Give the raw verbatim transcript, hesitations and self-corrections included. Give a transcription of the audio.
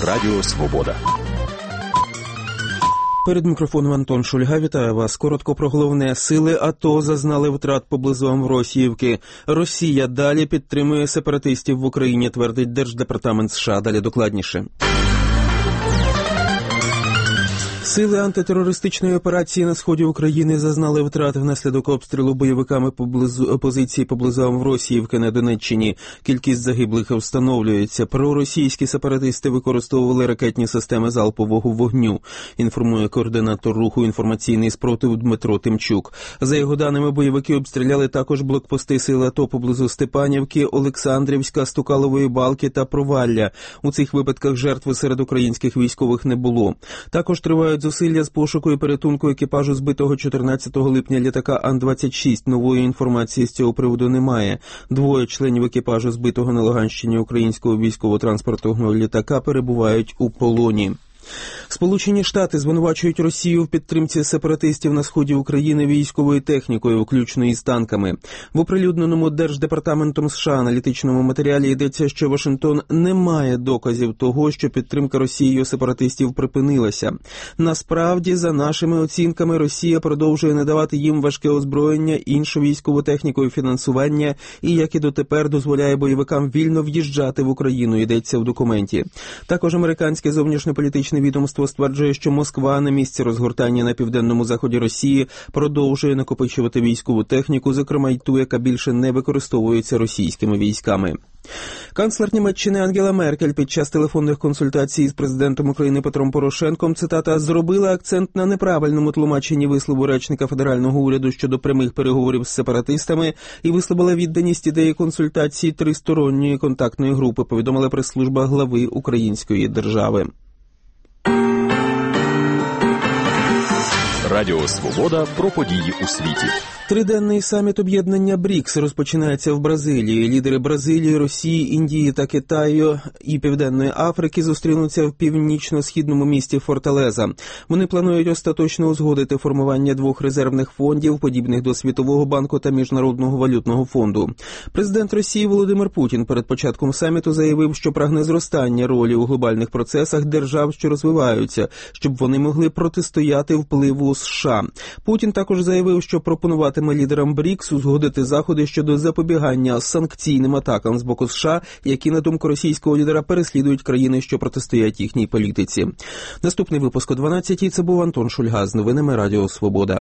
Радіо Свобода. Перед мікрофоном Антон Шульга. Вітаю вас. Коротко про головне. Сили АТО зазнали втрат поблизу Амвросіївки. Росія далі підтримує сепаратистів в Україні, твердить Держдепартамент США. Далі докладніше. Сили антитерористичної операції на сході України зазнали втрат внаслідок обстрілу бойовиками поблизу позиції поблизу Амвросіївки на Донеччині. Кількість загиблих встановлюється. Проросійські сепаратисти використовували ракетні системи залпового вогню, інформує координатор руху «Інформаційний спротив» Дмитро Тимчук. За його даними, бойовики обстріляли також блокпости сил АТО поблизу Степанівки, Олександрівська, Стукалової Балки та Провалля. У цих випадках жертв серед українських військових не було. Також тривають зусилля з пошуку і порятунку екіпажу збитого чотирнадцятого липня літака Ан двадцять шість. Нової інформації з цього приводу немає. Двоє членів екіпажу збитого на Луганщині українського військово-транспортного літака перебувають у полоні. Сполучені Штати звинувачують Росію в підтримці сепаратистів на сході України військовою технікою, включно із танками. В оприлюдненому Держдепартаментом США аналітичному матеріалі йдеться, що Вашингтон не має доказів того, що підтримка Росією сепаратистів припинилася. Насправді, за нашими оцінками, Росія продовжує надавати їм важке озброєння, іншу військову техніку і фінансування, і, як і дотепер, дозволяє бойовикам вільно в'їжджати в Україну, йдеться в документі. Також американське зовнішньополітичне відомство стверджує, що Москва на місці розгортання на південному заході Росії продовжує накопичувати військову техніку, зокрема й ту, яка більше не використовується російськими військами. Канцлер Німеччини Ангела Меркель під час телефонних консультацій з президентом України Петром Порошенком, цитата, зробила акцент на неправильному тлумаченні вислову речника федерального уряду щодо прямих переговорів з сепаратистами і висловила відданість ідеї консультацій тристоронньої контактної групи, повідомила прес-служба глави української держави. Радіо Свобода про події у світі. Триденний саміт об'єднання БРІКС розпочинається в Бразилії. Лідери Бразилії, Росії, Індії та Китаю і Південної Африки зустрінуться в північно-східному місті Форталеза. Вони планують остаточно узгодити формування двох резервних фондів, подібних до Світового банку та Міжнародного валютного фонду. Президент Росії Володимир Путін перед початком саміту заявив, що прагне зростання ролі у глобальних процесах держав, що розвиваються, щоб вони могли протистояти впливу США. Путін також заявив, що пропонувати лідерам БРІКС узгодити заходи щодо запобігання санкційним атакам з боку США, які, на думку російського лідера, переслідують країни, що протистоять їхній політиці. Наступний випуск о дванадцятій. Це був Антон Шульга з новинами Радіо Свобода.